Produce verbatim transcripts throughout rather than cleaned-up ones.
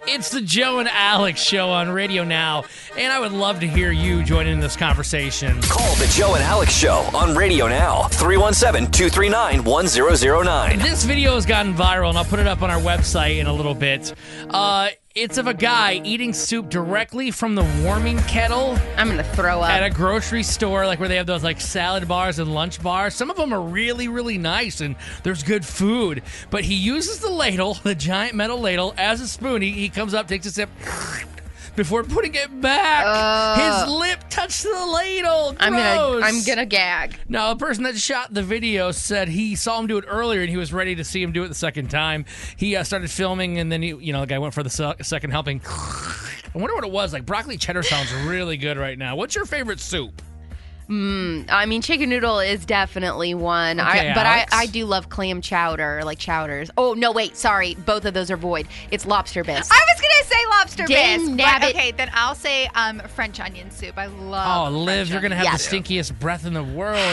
It's the Joe and Alex Show on Radio Now, and I would love to hear you join in this conversation. Call the Joe and Alex Show on Radio Now, three one seven, two three nine, one zero zero nine. This video has gotten viral, and I'll put it up on our website in a little bit. Uh, it's of a guy eating soup directly from the warming kettle. I'm going to throw up. At a grocery store, like where they have those like salad bars and lunch bars. Some of them are really, really nice, and there's good food. But he uses the ladle, the giant metal ladle, as a spoon. He, he comes up, takes a sip, before putting it back. Uh, His lip touched the ladle. Gross. I'm gonna, I'm gonna gag. Now, the person that shot the video said he saw him do it earlier, and he was ready to see him do it the second time. He uh, started filming, and then he, you know, the guy went for the se- second helping. I wonder what it was. Like, broccoli cheddar sounds really good right now. What's your favorite soup? Mm, I mean, chicken noodle is definitely one. Okay, I, but I, Alex? I do love clam chowder, like chowders. Oh, no, wait, sorry. Both of those are void. It's lobster bisque. I was going to say lobster Dang bisque. nabbit. But okay, then I'll say um, French onion soup. I love Oh, Liv, French you're going to have onion the soup. stinkiest breath in the world.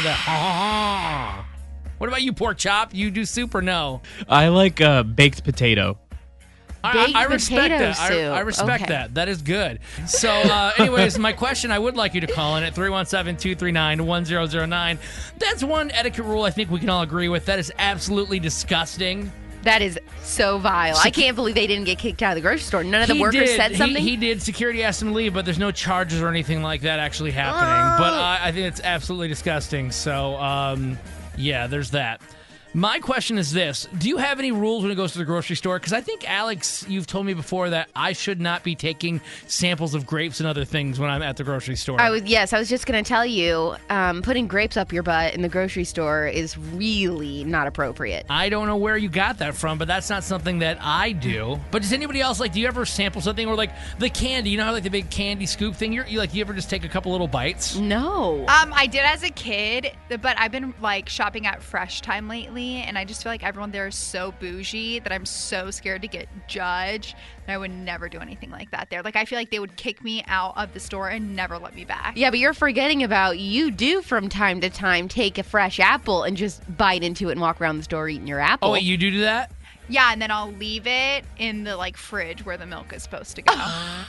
What about you, pork chop? You do soup or no? I like uh, baked potato. I, Baked I, I respect potato that. I, soup. I respect Okay. that. That is good. So, uh, anyways, my question, I would like you to call in at three one seven, two three nine, one zero zero nine. That's one etiquette rule I think we can all agree with. That is absolutely disgusting. That is so vile. I can't believe they didn't get kicked out of the grocery store. None of the He workers did. said He- something? He, did. Security asked him to leave, but there's no charges or anything like that actually happening. But I, I think it's absolutely disgusting. So, um, yeah, there's that. My question is this. Do you have any rules when it goes to the grocery store? Because I think, Alex, you've told me before that I should not be taking samples of grapes and other things when I'm at the grocery store. I was yes, I was just going to tell you, um, putting grapes up your butt in the grocery store is really not appropriate. I don't know where you got that from, but that's not something that I do. But does anybody else, like, do you ever sample something? Or, like, the candy, you know how, like, the big candy scoop thing? You're, you, like, you ever just take a couple little bites? No. Um, I did as a kid, but I've been like shopping at Fresh Time lately, and I just feel like everyone there is so bougie that I'm so scared to get judged that I would never do anything like that there. Like, I feel like they would kick me out of the store and never let me back. Yeah, but you're forgetting about you do from time to time take a fresh apple and just bite into it and walk around the store eating your apple. Oh, wait, you do do that? Yeah, and then I'll leave it in the like fridge where the milk is supposed to go.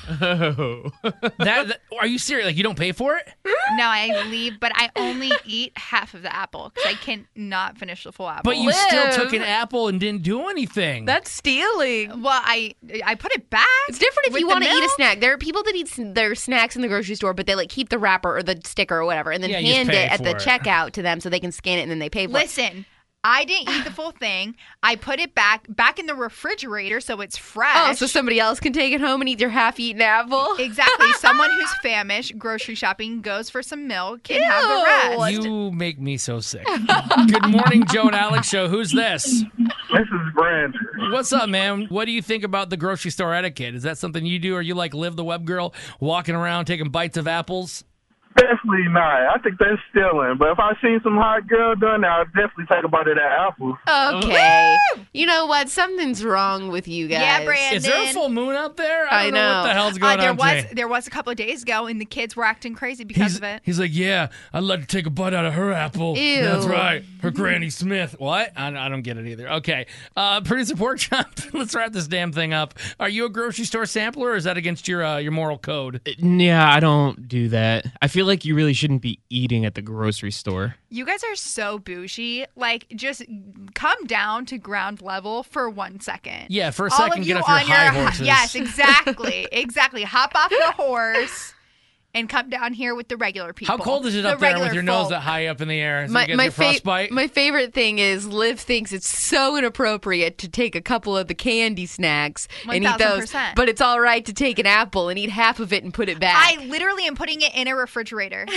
Oh. that, that Are you serious? Like, you don't pay for it? No, I leave, but I only eat half of the apple because I can not finish the full apple. But you still Liv. took an apple and didn't do anything. That's stealing. Well, I I put it back. It's different if with you the want to eat a milk. snack. There are people that eat s- their snacks in the grocery store, but they like keep the wrapper or the sticker or whatever, and then Yeah, you just hand pay it at the for it. checkout to them so they can scan it and then they pay for it. Listen, I didn't eat the full thing. I put it back back in the refrigerator so it's fresh. Oh, so somebody else can take it home and eat their half-eaten apple? Exactly. Someone who's famished, grocery shopping, goes for some milk, and have the rest. You make me so sick. Good morning, Joe and Alex Show. Who's this? This is Brandon. What's up, man? What do you think about the grocery store etiquette? Is that something you do, or you like Liv the web girl, walking around taking bites of apples? Definitely not. I think that's stealing. But if I seen some hot girl doing that, I'd definitely take a bite of that apple. Okay. You know what? Something's wrong with you guys. Yeah, Brandon. Is there a full moon out there? I I don't know. what know. the hell's Uh, going there on was today. there was a couple of days ago, and the kids were acting crazy because He's, of it. he's like, yeah, I'd like to take a bite out of her apple. Ew. That's right. Her Granny Smith. What? I, I don't get it either. Okay. Uh, Producer Pork Chop, let's wrap this damn thing up. Are you a grocery store sampler, or is that against your uh, your moral code? Yeah, I don't do that. I feel like you really shouldn't be eating at the grocery store. You guys are so bougie. Like, just come down to ground level for one second. Yeah, for a All second, of get you off your on high your horses. Yes, exactly, exactly. Hop off the horse and come down here with the regular people. How cold is it The up there with regular your nose folk. that high up in the air? Does My it get my, your frostbite? my favorite thing is Liv thinks it's so inappropriate to take a couple of the candy snacks and eat those, one thousand percent. but it's all right to take an apple and eat half of it and put it back. I literally am putting it in a refrigerator.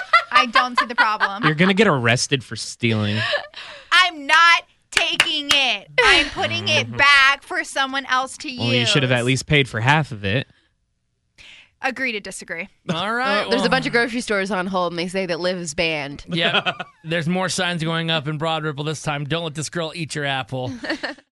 I don't see the problem. You're going to get arrested for stealing. I'm not taking it. I'm putting it back for someone else to use. Well, you should have at least paid for half of it. Agree to disagree. All right. There's well, a bunch of grocery stores on hold, and they say that Liv is banned. Yeah. There's more signs going up in Broad Ripple this time. Don't let this girl eat your apple.